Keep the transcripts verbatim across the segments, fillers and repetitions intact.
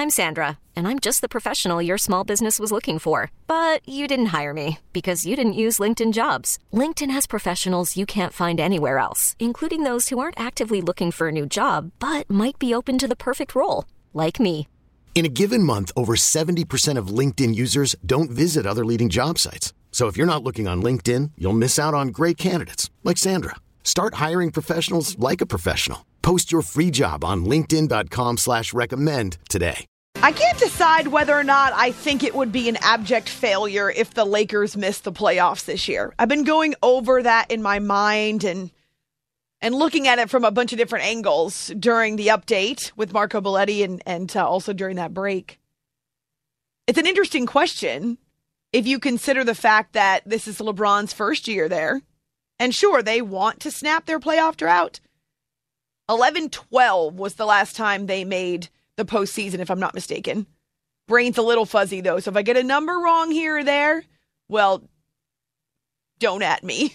I'm Sandra, and I'm just the professional your small business was looking for. But you didn't hire me because you didn't use LinkedIn Jobs. LinkedIn has professionals you can't find anywhere else, including those who aren't actively looking for a new job, but might be open to the perfect role, like me. In a given month, over seventy percent of LinkedIn users don't visit other leading job sites. So if you're not looking on LinkedIn, you'll miss out on great candidates like Sandra. Start hiring professionals like a professional. Post your free job on linkedin.com slash recommend today. I can't decide whether or not I think it would be an abject failure if the Lakers missed the playoffs this year. I've been going over that in my mind and and looking at it from a bunch of different angles during the update with Marco Belletti and, and uh, also during that break. It's an interesting question if you consider the fact that this is LeBron's first year there. And sure, they want to snap their playoff drought. eleven twelve was the last time they made the postseason, if I'm not mistaken. Brain's a little fuzzy, though, so if I get a number wrong here or there, well, don't at me.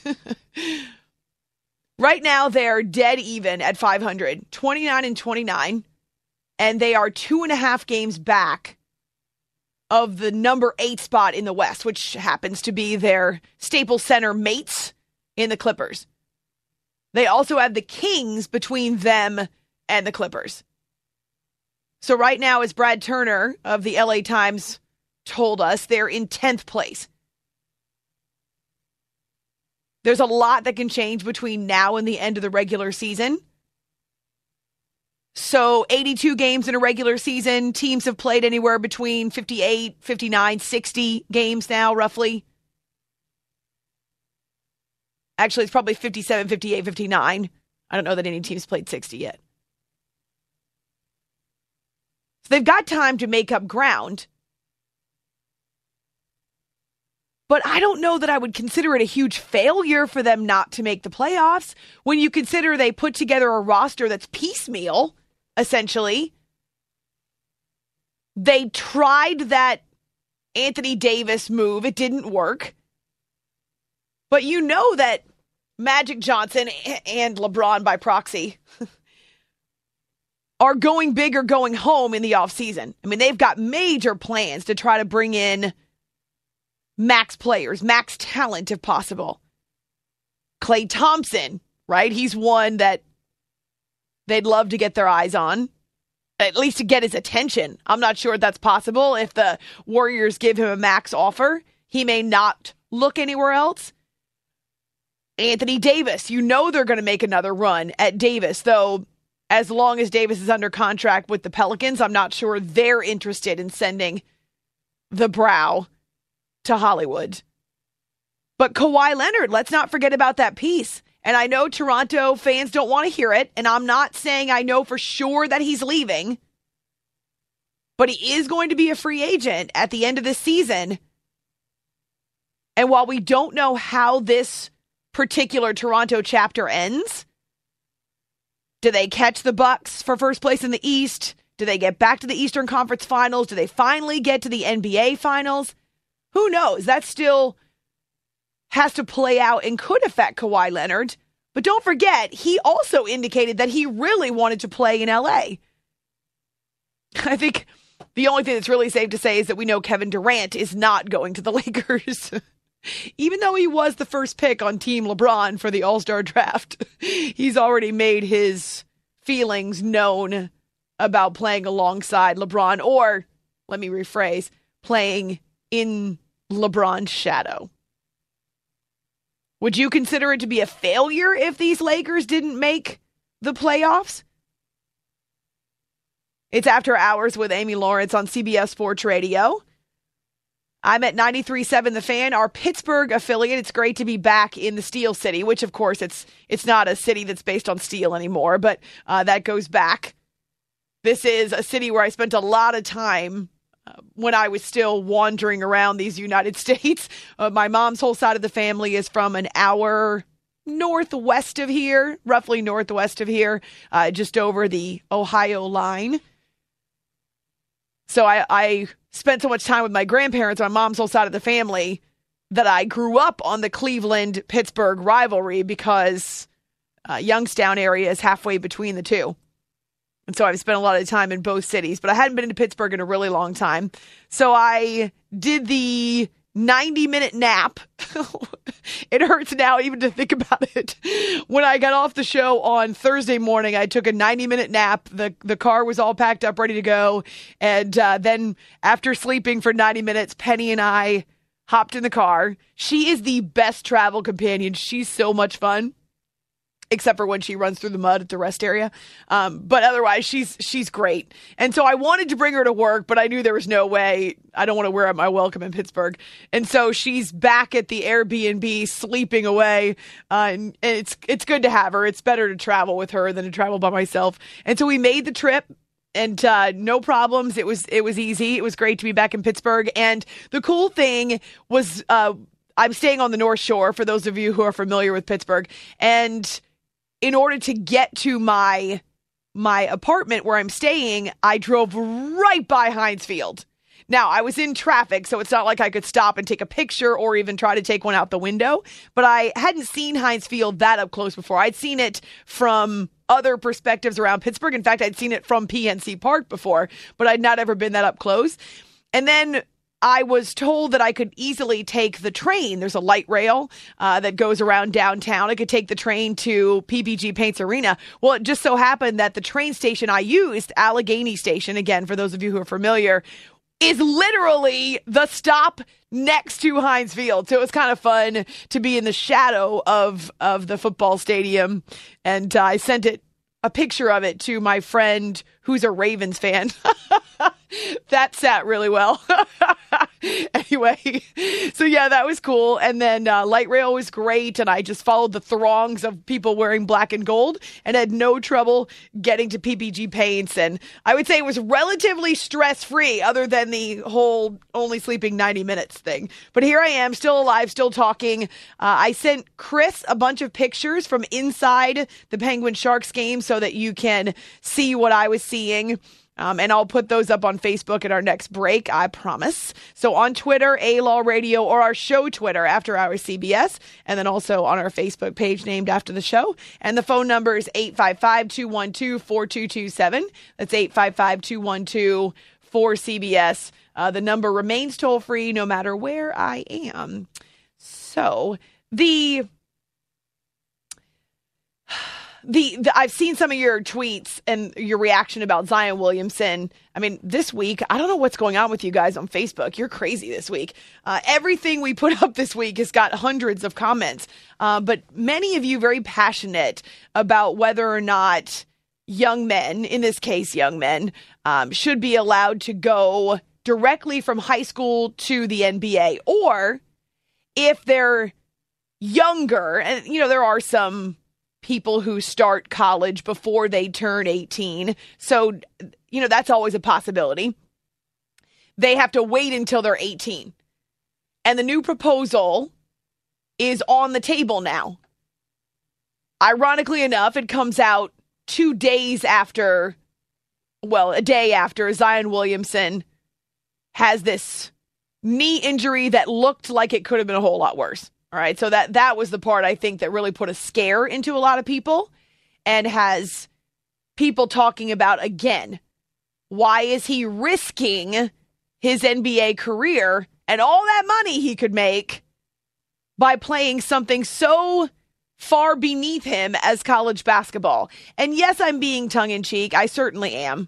Right now, they're dead even at five hundred, twenty-nine and twenty-nine, and they are two and a half games back of the number eight spot in the West, which happens to be their Staples Center mates in the Clippers. They also have the Kings between them and the Clippers. So right now, as Brad Turner of the L A Times told us, they're in tenth place. There's a lot that can change between now and the end of the regular season. So eighty-two games in a regular season. Teams have played anywhere between fifty-eight, fifty-nine, sixty games now, roughly. Actually, it's probably fifty-seven, fifty-eight, fifty-nine. I don't know that any team's played sixty yet. So they've got time to make up ground. But I don't know that I would consider it a huge failure for them not to make the playoffs when you consider they put together a roster that's piecemeal, essentially. They tried that Anthony Davis move. It didn't work. But you know that Magic Johnson and LeBron by proxy are going big or going home in the offseason. I mean, they've got major plans to try to bring in max players, max talent if possible. Klay Thompson, right? He's one that they'd love to get their eyes on, at least to get his attention. I'm not sure if that's possible. If the Warriors give him a max offer, he may not look anywhere else. Anthony Davis, you know they're going to make another run at Davis, though as long as Davis is under contract with the Pelicans, I'm not sure they're interested in sending the brow to Hollywood. But Kawhi Leonard, let's not forget about that piece. And I know Toronto fans don't want to hear it, and I'm not saying I know for sure that he's leaving, but he is going to be a free agent at the end of this season. And while we don't know how this particular Toronto chapter ends, do they catch the Bucks for first place in the East? Do they get back to the Eastern Conference Finals? Do they finally get to the N B A Finals? Who knows? That still has to play out and could affect Kawhi Leonard. But don't forget, he also indicated that he really wanted to play in L A. I think the only thing that's really safe to say is that we know Kevin Durant is not going to the Lakers. Even though he was the first pick on Team LeBron for the All-Star draft, he's already made his feelings known about playing alongside LeBron, or, let me rephrase, playing in LeBron's shadow. Would you consider it to be a failure if these Lakers didn't make the playoffs? It's After Hours with Amy Lawrence on C B S Sports Radio. I'm at ninety-three point seven The Fan, our Pittsburgh affiliate. It's great to be back in the Steel City, which, of course, it's it's not a city that's based on steel anymore, but uh, that goes back. This is a city where I spent a lot of time uh, when I was still wandering around these United States. Uh, my mom's whole side of the family is from an hour northwest of here, roughly northwest of here, uh, just over the Ohio line. So I, I spent so much time with my grandparents on my mom's whole side of the family that I grew up on the Cleveland-Pittsburgh rivalry because uh, Youngstown area is halfway between the two. And so I've spent a lot of time in both cities, but I hadn't been to Pittsburgh in a really long time. So I did the ninety minute nap. It hurts now even to think about it. When I got off the show on Thursday morning, I took a ninety minute nap. The the car was all packed up, ready to go. And uh, then after sleeping for ninety minutes, Penny and I hopped in the car. She is the best travel companion. She's so much fun. Except for when she runs through the mud at the rest area. Um, but otherwise, she's she's great. And so I wanted to bring her to work, but I knew there was no way. I don't want to wear out my welcome in Pittsburgh. And so she's back at the Airbnb sleeping away. Uh, and, and it's it's good to have her. It's better to travel with her than to travel by myself. And so we made the trip. And uh, no problems. It was it was easy. It was great to be back in Pittsburgh. And the cool thing was uh, I'm staying on the North Shore, for those of you who are familiar with Pittsburgh. And in order to get to my my apartment where I'm staying, I drove right by Heinz Field. Now, I was in traffic, so it's not like I could stop and take a picture or even try to take one out the window. But I hadn't seen Heinz Field that up close before. I'd seen it from other perspectives around Pittsburgh. In fact, I'd seen it from P N C Park before, but I'd not ever been that up close. And then I was told that I could easily take the train. There's a light rail uh, that goes around downtown. I could take the train to P P G Paints Arena. Well, it just so happened that the train station I used, Allegheny Station, again, for those of you who are familiar, is literally the stop next to Heinz Field. So it was kind of fun to be in the shadow of, of the football stadium. And uh, I sent it a picture of it to my friend who's a Ravens fan. That sat really well. Anyway, so yeah, that was cool. And then uh, light rail was great. And I just followed the throngs of people wearing black and gold and had no trouble getting to P P G Paints. And I would say it was relatively stress-free other than the whole only sleeping ninety minutes thing. But here I am, still alive, still talking. Uh, I sent Chris a bunch of pictures from inside the Penguin Sharks game so that you can see what I was seeing. Um, and I'll put those up on Facebook at our next break, I promise. So on Twitter, A-Law Radio, or our show Twitter, After Hours C B S, and then also on our Facebook page named after the show. And the phone number is eight five five, two one two, four two two seven. That's eight five five, two one two, four C B S. Uh, the number remains toll-free no matter where I am. So the... The, the I've seen some of your tweets and your reaction about Zion Williamson. I mean, this week, I don't know what's going on with you guys on Facebook. You're crazy this week. Uh, everything we put up this week has got hundreds of comments, uh, but many of you very passionate about whether or not young men, in this case, young men, um, should be allowed to go directly from high school to the N B A, or if they're younger, and you know, there are some people who start college before they turn eighteen. So, you know, that's always a possibility. They have to wait until they're eighteen. And the new proposal is on the table now. Ironically enough, it comes out two days after, well, a day after Zion Williamson has this knee injury that looked like it could have been a whole lot worse. All right, so that, that was the part, I think, that really put a scare into a lot of people and has people talking about, again, why is he risking his N B A career and all that money he could make by playing something so far beneath him as college basketball? And yes, I'm being tongue-in-cheek. I certainly am.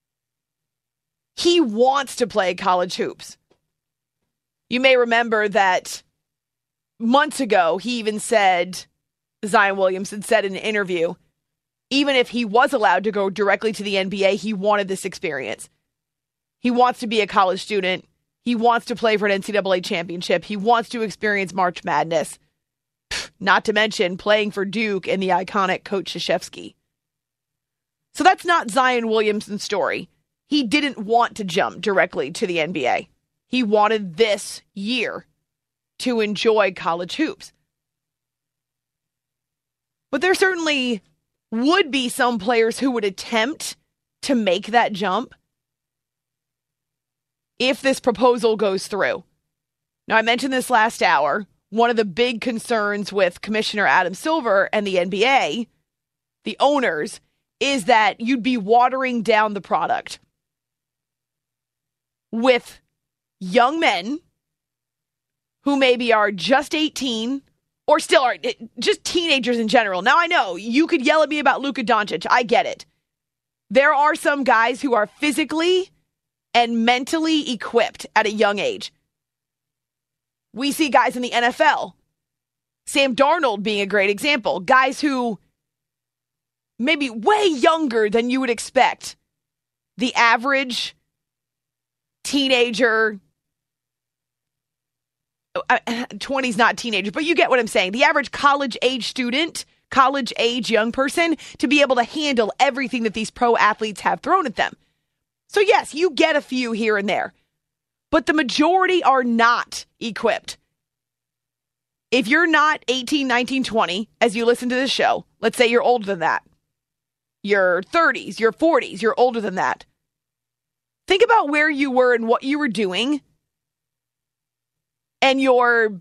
He wants to play college hoops. You may remember that months ago, he even said, Zion Williamson said in an interview, even if he was allowed to go directly to the N B A, he wanted this experience. He wants to be a college student. He wants to play for an N C double A championship. He wants to experience March Madness. Not to mention playing for Duke and the iconic Coach Krzyzewski. So that's not Zion Williamson's story. He didn't want to jump directly to the N B A. He wanted this year to enjoy college hoops. But there certainly would be some players who would attempt to make that jump if this proposal goes through. Now, I mentioned this last hour. One of the big concerns with Commissioner Adam Silver and the N B A, the owners, is that you'd be watering down the product with young men who maybe are just eighteen or still are just teenagers in general. Now, I know you could yell at me about Luka Doncic. I get it. There are some guys who are physically and mentally equipped at a young age. We see guys in the N F L, Sam Darnold being a great example, guys who maybe way younger than you would expect. The average teenager, twenty's not teenager, but you get what I'm saying. The average college age student, college age young person, to be able to handle everything that these pro athletes have thrown at them. So yes, you get a few here and there, but the majority are not equipped. If you're not eighteen, nineteen, twenty, as you listen to this show, let's say you're older than that. Your thirties, your forties, you're older than that. Think about where you were and what you were doing and your,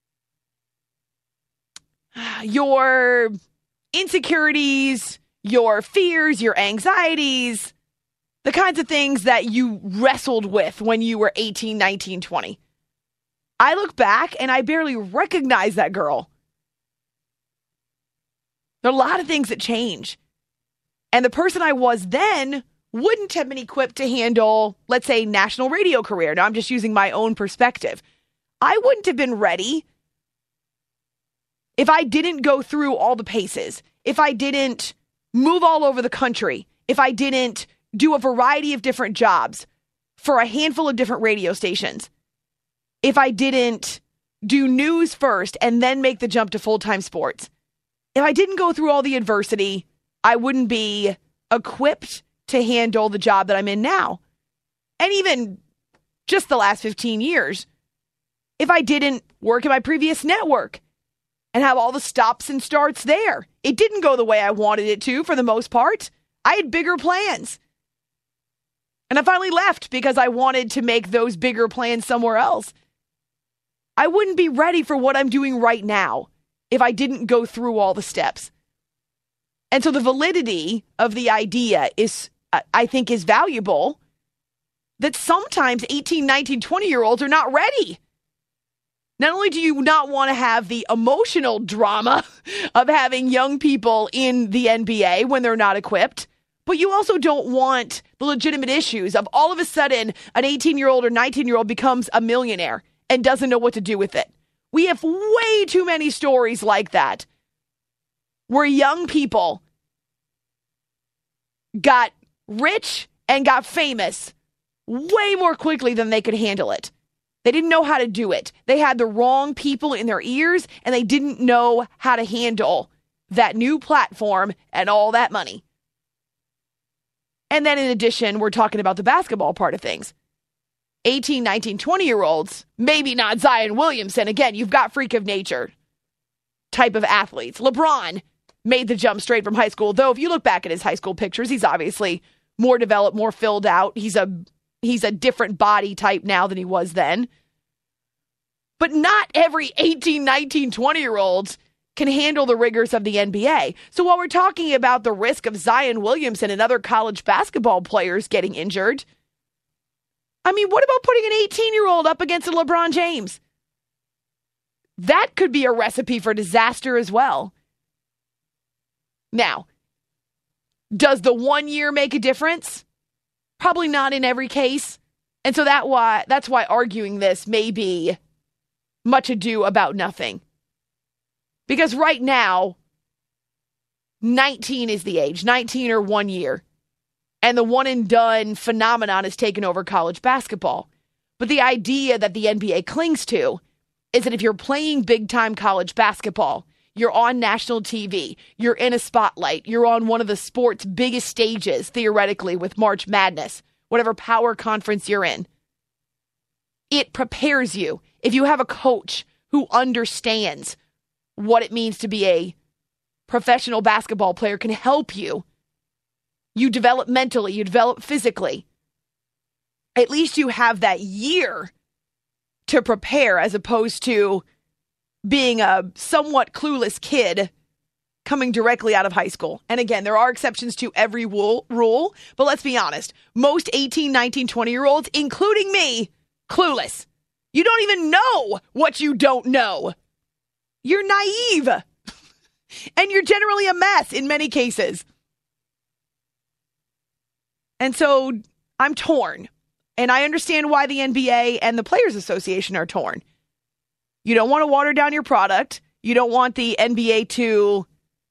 your insecurities, your fears, your anxieties, the kinds of things that you wrestled with when you were eighteen, nineteen, twenty. I look back and I barely recognize that girl. There are a lot of things that change. And the person I was then wouldn't have been equipped to handle, let's say, national radio career. Now, I'm just using my own perspective. I wouldn't have been ready if I didn't go through all the paces, if I didn't move all over the country, if I didn't do a variety of different jobs for a handful of different radio stations, if I didn't do news first and then make the jump to full-time sports. If I didn't go through all the adversity, I wouldn't be equipped to handle the job that I'm in now. And even just the last fifteen years, if I didn't work at my previous network and have all the stops and starts there. It didn't go the way I wanted it to for the most part. I had bigger plans. And I finally left because I wanted to make those bigger plans somewhere else. I wouldn't be ready for what I'm doing right now if I didn't go through all the steps. And so the validity of the idea is, I think, is valuable, that sometimes eighteen, nineteen, twenty-year-olds are not ready. Not only do you not want to have the emotional drama of having young people in the N B A when they're not equipped, but you also don't want the legitimate issues of all of a sudden an eighteen-year-old or nineteen-year-old becomes a millionaire and doesn't know what to do with it. We have way too many stories like that, where young people got rich and got famous way more quickly than they could handle it. They didn't know how to do it. They had the wrong people in their ears, and they didn't know how to handle that new platform and all that money. And then in addition, we're talking about the basketball part of things. eighteen, nineteen, twenty-year-olds, maybe not Zion Williamson. Again, you've got freak of nature type of athletes. LeBron made the jump straight from high school, though if you look back at his high school pictures, he's obviously more developed, more filled out. He's a he's a different body type now than he was then. But not every eighteen, nineteen, twenty-year-olds can handle the rigors of the N B A. So while we're talking about the risk of Zion Williamson and other college basketball players getting injured, I mean, what about putting an eighteen-year-old up against a LeBron James? That could be a recipe for disaster as well. Now, does the one year make a difference? Probably not in every case. And so that why that's why arguing this may be much ado about nothing. Because right now, nineteen is the age, nineteen or one year. And the one and done phenomenon has taken over college basketball. But the idea that the N B A clings to is that if you're playing big time college basketball, you're on national T V, you're in a spotlight, you're on one of the sport's biggest stages, theoretically, with March Madness, whatever power conference you're in. It prepares you. If you have a coach who understands what it means to be a professional basketball player, can help you, you develop mentally, you develop physically. At least you have that year to prepare, as opposed to being a somewhat clueless kid coming directly out of high school. And again, there are exceptions to every rule, rule, but let's be honest. Most eighteen, nineteen, twenty-year-olds, including me, clueless. You don't even know what you don't know. You're naive. And you're generally a mess in many cases. And so I'm torn. And I understand why the N B A and the Players Association are torn. You don't want to water down your product. You don't want the N B A to,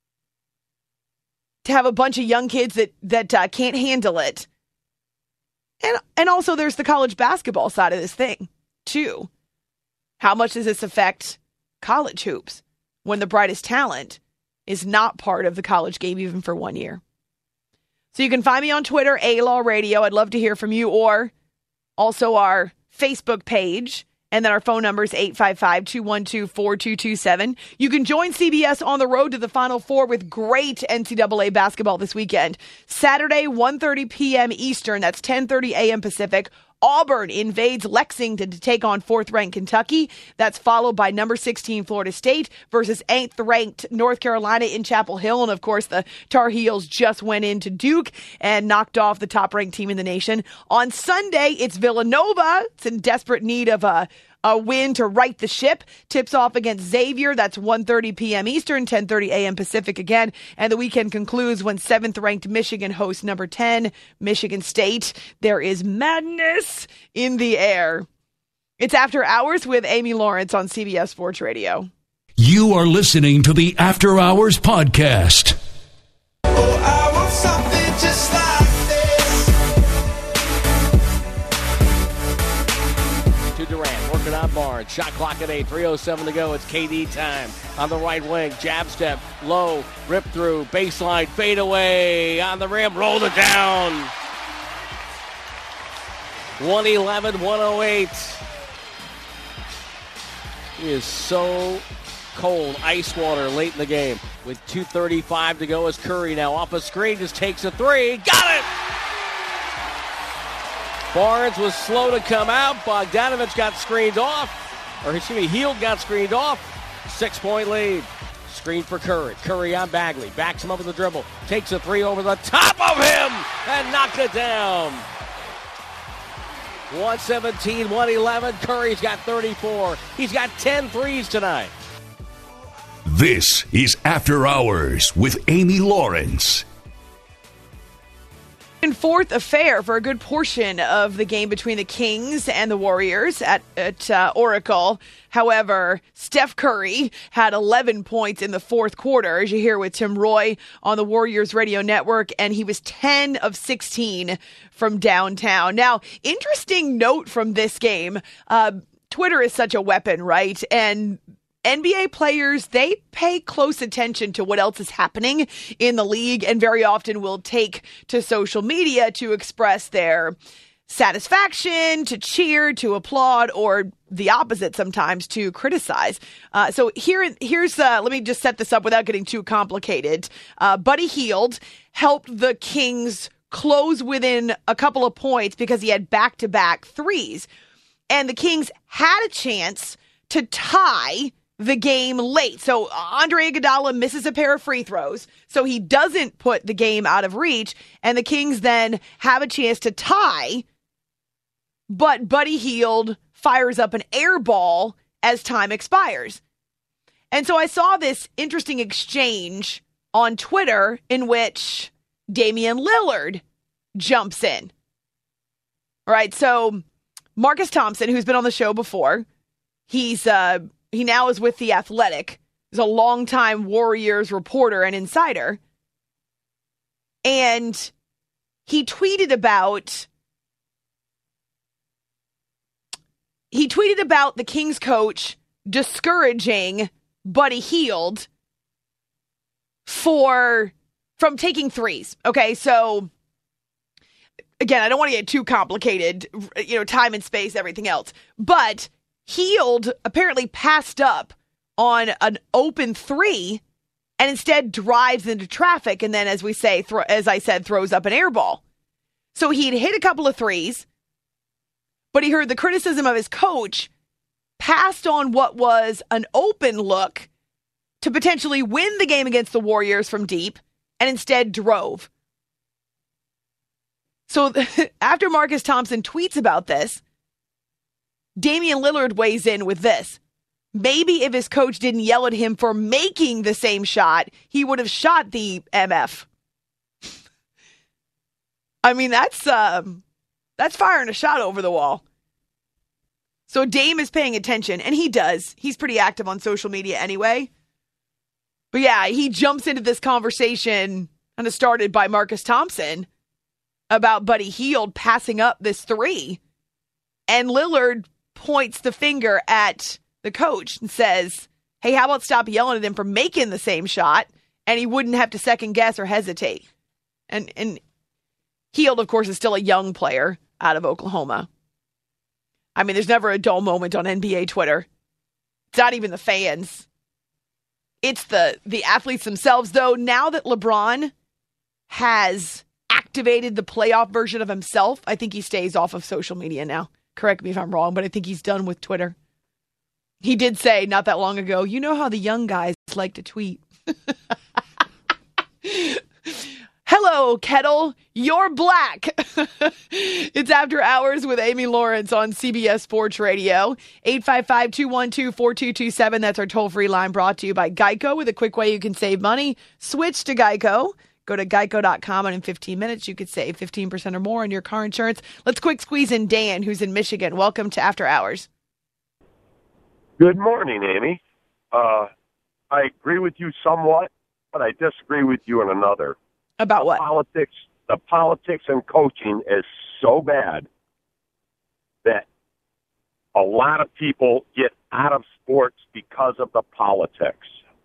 to have a bunch of young kids that, that uh, can't handle it. And, and also there's the college basketball side of this thing, too. How much does this affect college hoops when the brightest talent is not part of the college game even for one year? So you can find me on Twitter, A-Law Radio. I'd love to hear from you, or also our Facebook page. And then our phone number is eight five five, two one two, four two two seven. You can join C B S on the road to the Final Four with great N C double A basketball this weekend. Saturday, one thirty p.m. Eastern. That's ten thirty a.m. Pacific. Auburn invades Lexington to take on fourth-ranked Kentucky. That's followed by number sixteen Florida State versus eighth-ranked North Carolina in Chapel Hill. And, of course, the Tar Heels just went into Duke and knocked off the top-ranked team in the nation. On Sunday, it's Villanova. It's in desperate need of a A win to right the ship. Tips off against Xavier. That's one thirty p.m. Eastern, ten thirty a.m. Pacific again. And the weekend concludes when seventh-ranked Michigan hosts number ten, Michigan State. There is madness in the air. It's After Hours with Amy Lawrence on C B S Sports Radio. You are listening to the After Hours podcast. Oh, I want something just like to Durant, working on Barnes. Shot clock at eight, three oh seven to go. It's K D time on the right wing. Jab step, low, rip through, baseline, fade away, on the rim, rolled it down. one eleven, one oh eight. It is so cold, ice water late in the game. With two thirty-five to go as Curry now off a screen, just takes a three. Got it! Barnes was slow to come out. Bogdanovich got screened off. Or, excuse me, Hield got screened off. Six-point lead. Screen for Curry. Curry on Bagley. Backs him up with the dribble. Takes a three over the top of him and knocked it down. one seventeen, one eleven. Curry's got thirty-four. He's got ten threes tonight. This is After Hours with Amy Lawrence. And fourth affair for a good portion of the game between the Kings and the Warriors at, at uh, Oracle. However, Steph Curry had eleven points in the fourth quarter, as you hear with Tim Roy on the Warriors radio network, and he was ten of sixteen from downtown. Now, interesting note from this game, uh, Twitter is such a weapon, right? And N B A players, they pay close attention to what else is happening in the league and very often will take to social media to express their satisfaction, to cheer, to applaud, or the opposite sometimes, to criticize. Uh, so here, here's, uh, let me just set this up without getting too complicated. Uh, Buddy Hield helped the Kings close within a couple of points because he had back-to-back threes. And the Kings had a chance to tie the game late. So Andre Iguodala misses a pair of free throws, so he doesn't put the game out of reach, and the Kings then have a chance to tie, but Buddy Hield fires up an air ball as time expires. And so I saw this interesting exchange on Twitter in which Damian Lillard jumps in. All right, so Marcus Thompson, who's been on the show before, he's uh He now is with The Athletic. He's a longtime Warriors reporter and insider. And he tweeted about he tweeted about the Kings coach discouraging Buddy Hield for from taking threes. Okay, so again, I don't want to get too complicated, you know, time and space, everything else. But Hield apparently passed up on an open three and instead drives into traffic and then, as we say, thro- as I said, throws up an air ball. So he'd hit a couple of threes, but he heard the criticism of his coach, passed on what was an open look, to potentially win the game against the Warriors from deep and instead drove. So after Marcus Thompson tweets about this, Damian Lillard weighs in with this. Maybe if his coach didn't yell at him for making the same shot, he would have shot the M F. I mean, that's um, that's firing a shot over the wall. So Dame is paying attention, and he does. He's pretty active on social media anyway. But yeah, he jumps into this conversation, kind of started by Marcus Thompson, about Buddy Hield passing up this three. And Lillard points the finger at the coach and says, hey, how about stop yelling at him for making the same shot? And he wouldn't have to second guess or hesitate. And and Hield, of course, is still a young player out of Oklahoma. I mean, there's never a dull moment on N B A Twitter. It's not even the fans. It's the, the athletes themselves, though. Now that LeBron has activated the playoff version of himself, I think he stays off of social media now. Correct me if I'm wrong, but I think he's done with Twitter. He did say not that long ago, you know how the young guys like to tweet. Hello, Kettle. You're black. It's After Hours with Amy Lawrence on C B S Sports Radio. eight five five, two one two, four two two seven. That's our toll-free line, brought to you by Geico, with a quick way you can save money. Switch to Geico. Go to geico dot com, and in fifteen minutes, you could save fifteen percent or more on your car insurance. Let's quick squeeze in Dan, who's in Michigan. Welcome to After Hours. Good morning, Amy. Uh, I agree with you somewhat, but I disagree with you in another. About what? Politics, the politics and coaching is so bad that a lot of people get out of sports because of the politics.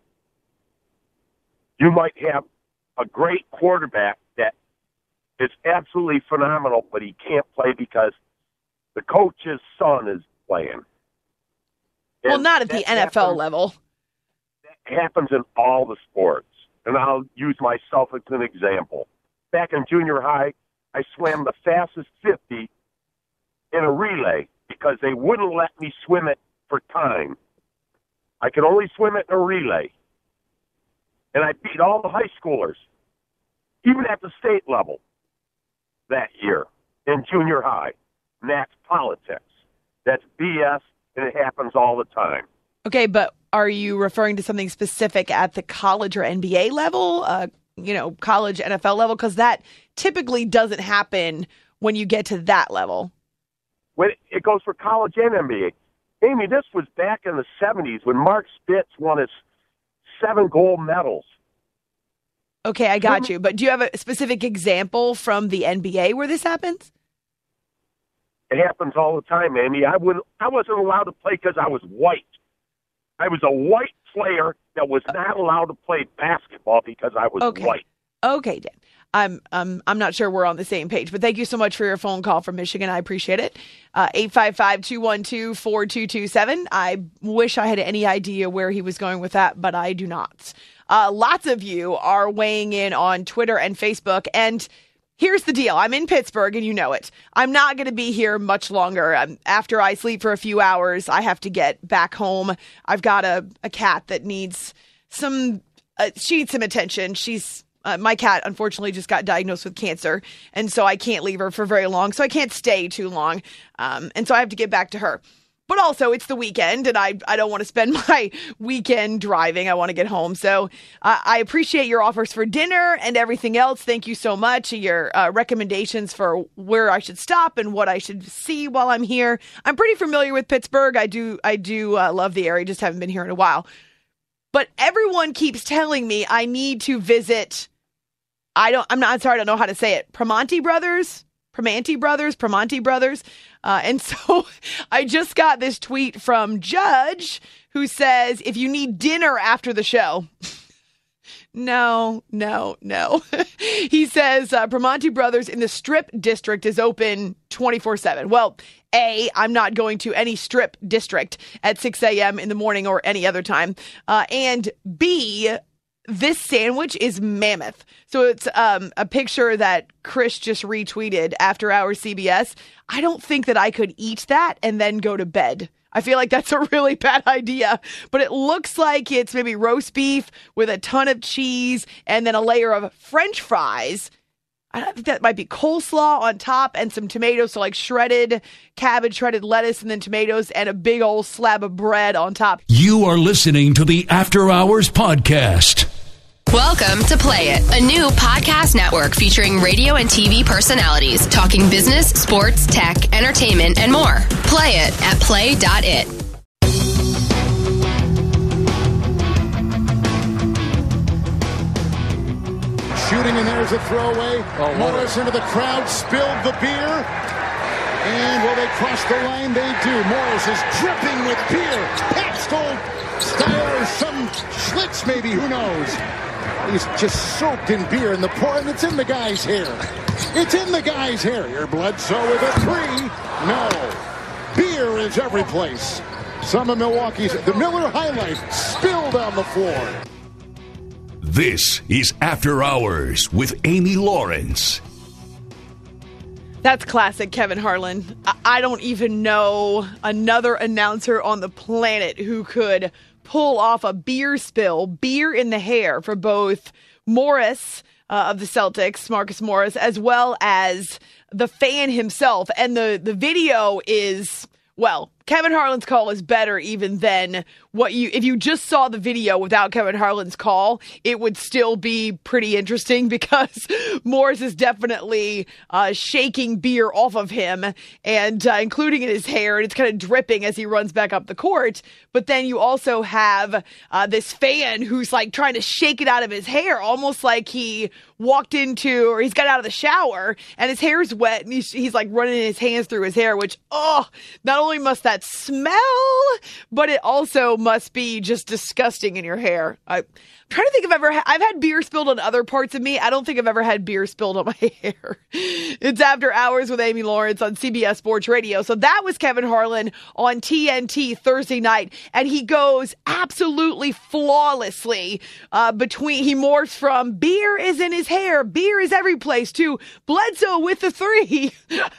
You might have a great quarterback that is absolutely phenomenal, but he can't play because the coach's son is playing. Well, And not at the that N F L happens- level. That happens in all the sports. And I'll use myself as an example. Back in junior high, I swam the fastest fifty in a relay because they wouldn't let me swim it for time. I could only swim it in a relay. And I beat all the high schoolers, even at the state level, that year in junior high. And that's politics. That's B S, and it happens all the time. Okay, but are you referring to something specific at the college or N B A level, uh, you know, college, N F L level? Because that typically doesn't happen when you get to that level. When it goes for college and N B A. Amy, this was back in the seventies when Mark Spitz won his seven gold medals. Okay, I got you. But do you have a specific example from the N B A where this happens? It happens all the time, Amy. I wouldn't. I wasn't allowed to play because I was white. I was a white player that was not allowed to play basketball because I was Okay. white. Okay, Dan. I'm um I'm not sure we're on the same page, but thank you so much for your phone call from Michigan. I appreciate it. Uh, eight five five, two one two, four two two seven. I wish I had any idea where he was going with that, but I do not. Uh, lots of you are weighing in on Twitter and Facebook, and here's the deal. I'm in Pittsburgh, and you know it. I'm not going to be here much longer. Um, after I sleep for a few hours, I have to get back home. I've got a, a cat that needs some, uh, she needs some attention. She's, uh, my cat, unfortunately, just got diagnosed with cancer, and so I can't leave her for very long, so I can't stay too long, um, and so I have to get back to her. But also, it's the weekend, and I I don't want to spend my weekend driving. I want to get home. So uh, I appreciate your offers for dinner and everything else. Thank you so much. Your uh, recommendations for where I should stop and what I should see while I'm here. I'm pretty familiar with Pittsburgh. I do I do uh, love the area. Just haven't been here in a while. But everyone keeps telling me I need to visit. I don't. I'm not I'm sorry. I don't know how to say it. Primanti Brothers. Primanti Brothers, Primanti Brothers. Uh, and so I just got this tweet from Judge who says, if you need dinner after the show, no, no, no. He says uh, Primanti Brothers in the Strip District is open twenty-four seven. Well, A, I'm not going to any Strip District at six a.m. in the morning or any other time. Uh, and B, this sandwich is mammoth. So it's um, a picture that Chris just retweeted after our C B S. I don't think that I could eat that and then go to bed. I feel like that's a really bad idea, but it looks like it's maybe roast beef with a ton of cheese and then a layer of French fries. I think that might be coleslaw on top and some tomatoes, so like shredded cabbage, shredded lettuce, and then tomatoes, and a big old slab of bread on top. You are listening to the After Hours Podcast. Welcome to Play It, a new podcast network featuring radio and T V personalities talking business, sports, tech, entertainment, and more. Play it at play dot it. Shooting, and there's a throwaway. Oh, Morris into the crowd, spilled the beer. And will they cross the line? They do. Morris is dripping with beer. Pabst Gold style or some Schlitz maybe, who knows? He's just soaked in beer, and the pour, and it's in the guy's hair. It's in the guy's hair. Your Bledsoe with a three. No. Beer is every place. Some of Milwaukee's, the Miller High Life spilled on the floor. This is After Hours with Amy Lawrence. That's classic Kevin Harlan. I, I don't even know another announcer on the planet who could pull off a beer spill, beer in the hair for both Morris uh, of the Celtics, Marcus Morris, as well as the fan himself. And the, the video is, well, Kevin Harlan's call is better even than what you, if you just saw the video without Kevin Harlan's call, it would still be pretty interesting because Morris is definitely uh, shaking beer off of him and uh, including in his hair, and it's kind of dripping as he runs back up the court. But then you also have uh, this fan who's like trying to shake it out of his hair, almost like he walked into, or he's got out of the shower and his hair's wet and he's, he's like running his hands through his hair, which, oh, not only must that smell, but it also must be just disgusting in your hair. I, I'm trying to think if I've ever ha- I've had beer spilled on other parts of me. I don't think I've ever had beer spilled on my hair. It's After Hours with Amy Lawrence on C B S Sports Radio. So that was Kevin Harlan on T N T Thursday night, and he goes absolutely flawlessly uh, between, he morphs from beer is in his hair, beer is every place, to Bledsoe with the three.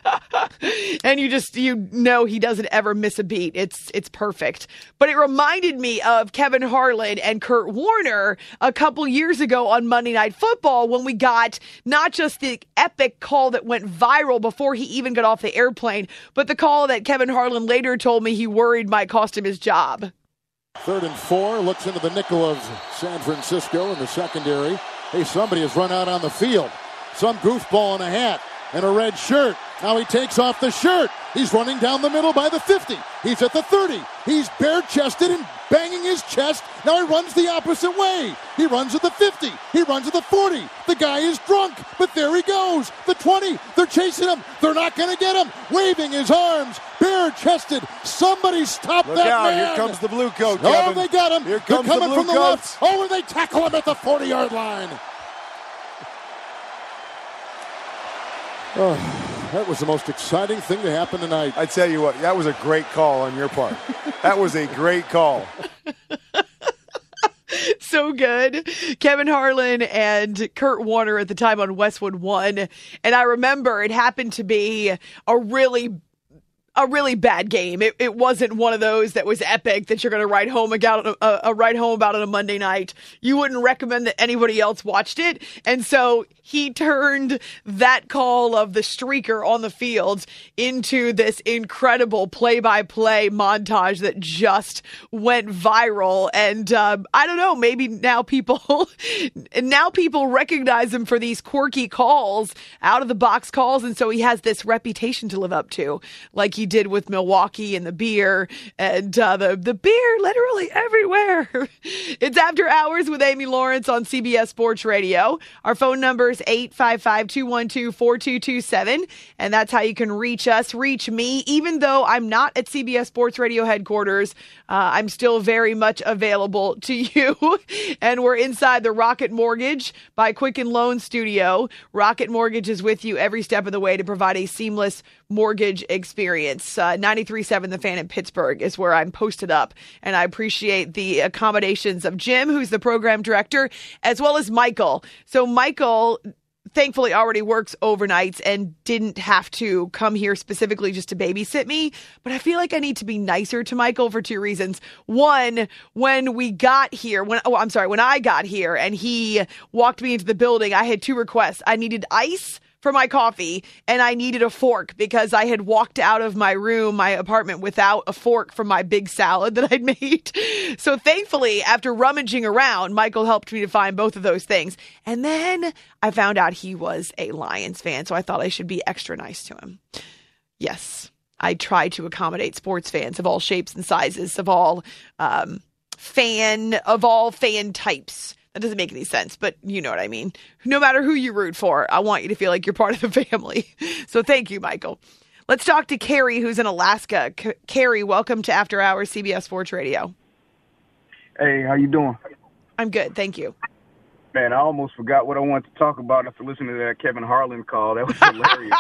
And you just, you know he doesn't ever miss a beat. It's, it's perfect. But it reminded me of Kevin Harlan and Kurt Warner a couple years ago on Monday Night Football when we got not just the epic call that went viral before he even got off the airplane, but the call that Kevin Harlan later told me he worried might cost him his job. Third and four, looks into the nickel of San Francisco in the secondary. Hey, somebody has run out on the field. Some goofball in a hat and a red shirt. Now he takes off the shirt. He's running down the middle by the fifty. He's at the thirty. He's bare-chested and banging his chest. Now he runs the opposite way. He runs at the fifty. He runs at the forty. The guy is drunk, but there he goes. The twenty. They're chasing him. They're not going to get him. Waving his arms, bare-chested. Somebody stop Look that out, man. Here comes the blue coat, Oh, Kevin. they got him. Here comes They're coming the blue from the coats. left. Oh, and they tackle him at the forty-yard line. Oh. That was the most exciting thing to happen tonight. I tell you what, that was a great call on your part. That was a great call. So good. Kevin Harlan and Kurt Warner at the time on Westwood One. And I remember it happened to be a really A really bad game. It, it wasn't one of those that was epic that you're going to write home about a, a write home about on a Monday night. You wouldn't recommend that anybody else watched it, and so he turned that call of the streaker on the field into this incredible play-by-play montage that just went viral. And uh, I don't know, maybe now people now people recognize him for these quirky calls, out of the box calls, and so he has this reputation to live up to, like he did with Milwaukee and the beer and uh, the, the beer literally everywhere. It's After Hours with Amy Lawrence on C B S Sports Radio. Our phone number is eight five five, two one two, four two two seven, and that's how you can reach us, reach me. Even though I'm not at C B S Sports Radio headquarters, uh, I'm still very much available to you. And we're inside the Rocket Mortgage by Quicken Loan Studio. Rocket Mortgage is with you every step of the way to provide a seamless mortgage experience. Uh, ninety-three point seven The Fan in Pittsburgh is where I'm posted up. And I appreciate the accommodations of Jim, who's the program director, as well as Michael. So Michael thankfully already works overnights and didn't have to come here specifically just to babysit me. But I feel like I need to be nicer to Michael for two reasons. One, when we got here, when oh, I'm sorry, when I got here and he walked me into the building, I had two requests. I needed ice for my coffee, and I needed a fork because I had walked out of my room, my apartment, without a fork from my big salad that I'd made. So thankfully, after rummaging around, Michael helped me to find both of those things. And then I found out he was a Lions fan, so I thought I should be extra nice to him. Yes, I try to accommodate sports fans of all shapes and sizes, of all um, fan, of all fan types. That doesn't make any sense, but you know what I mean. No matter who you root for, I want you to feel like you're part of the family. So thank you, Michael. Let's talk to Carrie, who's in Alaska. C- Carrie, welcome to After Hours C B S Sports Radio. Hey, how you doing? I'm good, thank you. Man, I almost forgot what I wanted to talk about after listening to that Kevin Harlan call. That was hilarious.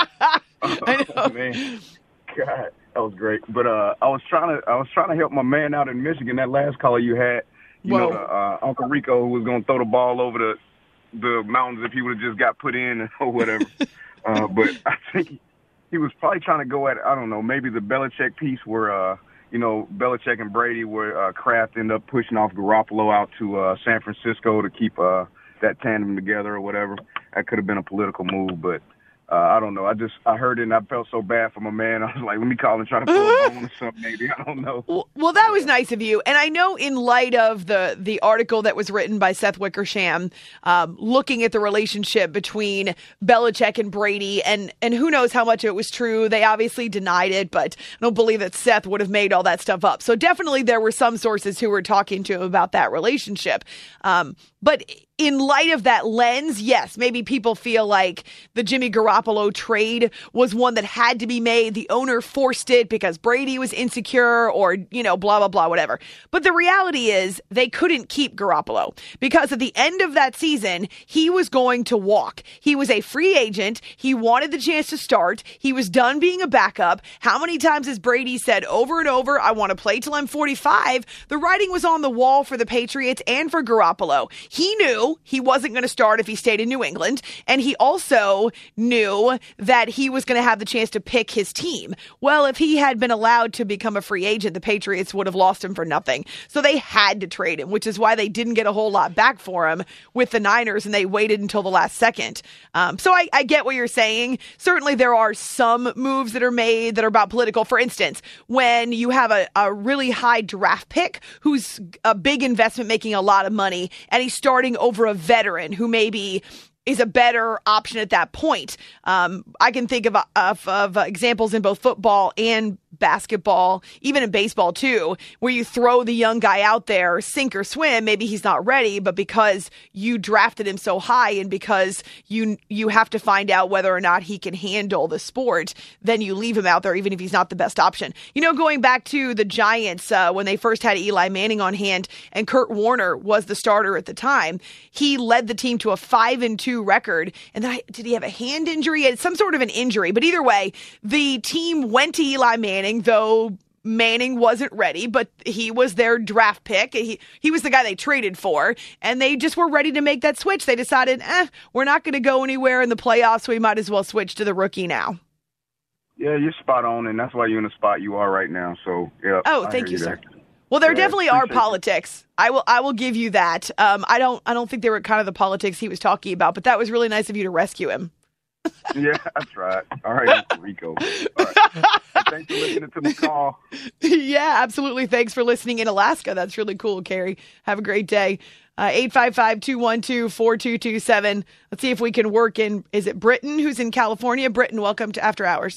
I know. Oh, man, God, that was great. But uh, I was trying to, I was trying to help my man out in Michigan. That last caller you had. You Whoa. know, the, uh, Uncle Rico, who was going to throw the ball over the the mountains if he would have just got put in or whatever. uh, but I think he, he was probably trying to go at, I don't know, maybe the Belichick piece where, uh, you know, Belichick and Brady, where uh, Kraft ended up pushing off Garoppolo out to uh, San Francisco to keep uh, that tandem together or whatever. That could have been a political move, but uh, I don't know. I just I heard it and I felt so bad for my man. I was like, let me call and try to pull a bone or something maybe. I don't know. Well, well, that was nice of you. And I know in light of the, the article that was written by Seth Wickersham, um, looking at the relationship between Belichick and Brady, and, and who knows how much of it was true. They obviously denied it, but I don't believe that Seth would have made all that stuff up. So definitely there were some sources who were talking to him about that relationship. Um, but in light of that lens, yes, maybe people feel like the Jimmy Garoppolo trade was one that had to be made. The owner forced it because Brady was insecure or, you know, blah, blah, blah, whatever. But the reality is they couldn't keep Garoppolo because at the end of that season, he was going to walk. He was a free agent. He wanted the chance to start. He was done being a backup. How many times has Brady said over and over, I want to play till I'm forty-five? The writing was on the wall for the Patriots and for Garoppolo. He knew he wasn't going to start if he stayed in New England, and he also knew that he was going to have the chance to pick his team. Well, if he had been allowed to become a free agent, the Patriots would have lost him for nothing. So they had to trade him, which is why they didn't get a whole lot back for him with the Niners, and they waited until the last second. Um, so I, I get what you're saying. Certainly there are some moves that are made that are about political. For instance, when you have a, a really high draft pick who's a big investment making a lot of money, and he's starting over a veteran who maybe is a better option at that point. Um, I can think of, of, of examples in both football and basketball, even in baseball too, where you throw the young guy out there, sink or swim. Maybe he's not ready, but because you drafted him so high and because you you have to find out whether or not he can handle the sport, then you leave him out there even if he's not the best option. You know, going back to the Giants, uh, when they first had Eli Manning on hand and Kurt Warner was the starter at the time, he led the team to a five and two record. And then I, did he have a hand injury? He had some sort of an injury, but either way, the team went to Eli Manning, though Manning wasn't ready, but he was their draft pick. He he was the guy they traded for, and they just were ready to make that switch. They decided, eh, we're not going to go anywhere in the playoffs, so we might as well switch to the rookie now. Yeah, you're spot on, and that's why you're in the spot you are right now. So, yeah. Oh, I thank hear you, there. sir. Well, there Yeah, definitely are appreciate politics. I will I will give you that. Um, I don't I don't think they were kind of the politics he was talking about, but that was really nice of you to rescue him. Yeah, that's right. All right, Uncle Rico. All right. Hey, thanks for listening to the call. Yeah, absolutely. Thanks for listening in Alaska. That's really cool, Carrie. Have a great day. Uh, eight five five, two one two, four two two seven. Let's see if we can work in, is it Britton who's in California? Britton, welcome to After Hours.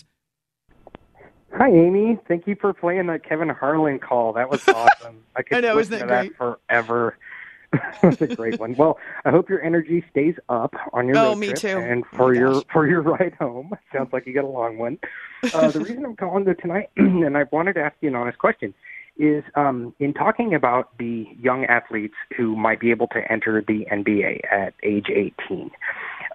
Hi, Amy. Thank you for playing that Kevin Harlan call. That was awesome. I could I know, listen isn't to it that great? forever. That's a great one. Well, I hope your energy stays up on your Oh, road me trip too. and Oh, for my your gosh. for your ride home. Sounds like you got a long one. Uh, the reason I'm calling though tonight, and I wanted to ask you an honest question, is um, in talking about the young athletes who might be able to enter the N B A at age eighteen.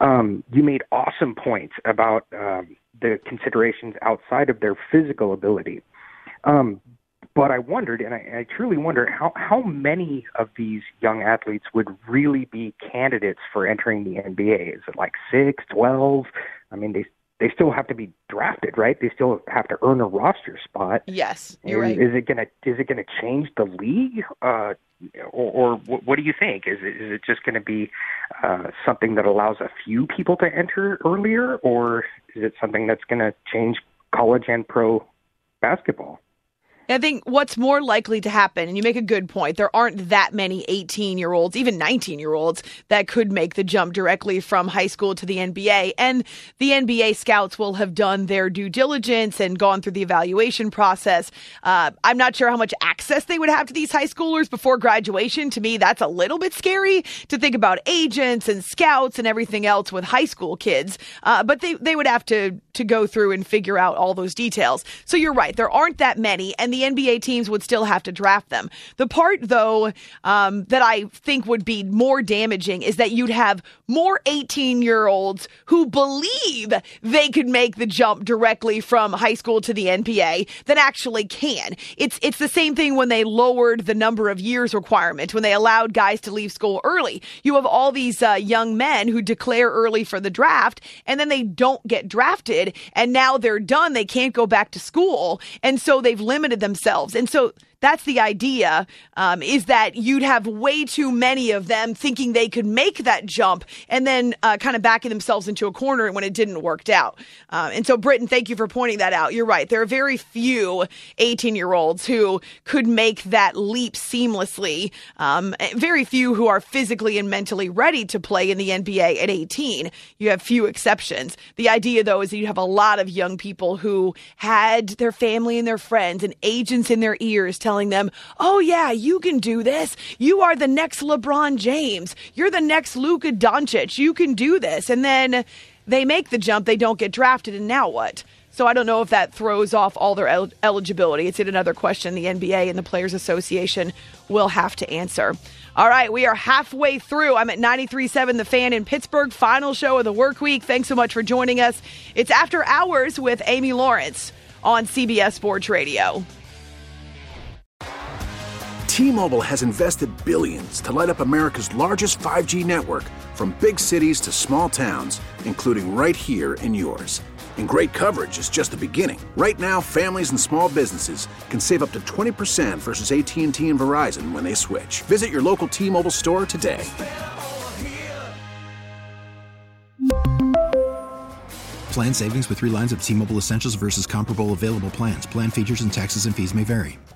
Um, you made awesome points about um, the considerations outside of their physical ability. Um, but I wondered, and I, I truly wonder, how, how many of these young athletes would really be candidates for entering the N B A? Is it like six, twelve? I mean, they they still have to be drafted, right? They still have to earn a roster spot. Yes, you're and right. Is it gonna is it gonna change the league, uh, or, or what, what do you think? Is it is it just going to be uh, something that allows a few people to enter earlier, or is it something that's going to change college and pro basketball? I think what's more likely to happen, and you make a good point, there aren't that many eighteen-year-olds, even nineteen-year-olds, that could make the jump directly from high school to the N B A. And the N B A scouts will have done their due diligence and gone through the evaluation process. Uh, I'm not sure how much access they would have to these high schoolers before graduation. To me, that's a little bit scary to think about agents and scouts and everything else with high school kids. Uh, but they, they would have to, to go through and figure out all those details. So you're right, there aren't that many, and the N B A teams would still have to draft them. The part, though, um, that I think would be more damaging is that you'd have more eighteen-year-olds who believe they could make the jump directly from high school to the N B A than actually can. It's it's the same thing when they lowered the number of years requirement, when they allowed guys to leave school early. You have all these uh, young men who declare early for the draft, and then they don't get drafted, and now they're done. They can't go back to school, and so they've limited themselves. And so that's the idea, um, is that you'd have way too many of them thinking they could make that jump and then uh, kind of backing themselves into a corner when it didn't work out. Uh, and so, Britton, thank you for pointing that out. You're right. There are very few eighteen-year-olds who could make that leap seamlessly. Um, very few who are physically and mentally ready to play in the N B A at eighteen. You have few exceptions. The idea, though, is that you have a lot of young people who had their family and their friends and agents in their ears telling telling them, oh, yeah, you can do this. You are the next LeBron James. You're the next Luka Doncic. You can do this. And then they make the jump. They don't get drafted. And now what? So I don't know if that throws off all their el- eligibility. It's another question the N B A and the Players Association will have to answer. All right, we are halfway through. I'm at ninety-three point seven The Fan in Pittsburgh, final show of the work week. Thanks so much for joining us. It's After Hours with Amy Lawrence on C B S Sports Radio. T-Mobile has invested billions to light up America's largest five G network, from big cities to small towns, including right here in yours. And great coverage is just the beginning. Right now, families and small businesses can save up to twenty percent versus A T and T and Verizon when they switch. Visit your local T-Mobile store today. Plan savings with three lines of T-Mobile Essentials versus comparable available plans. Plan features and taxes and fees may vary.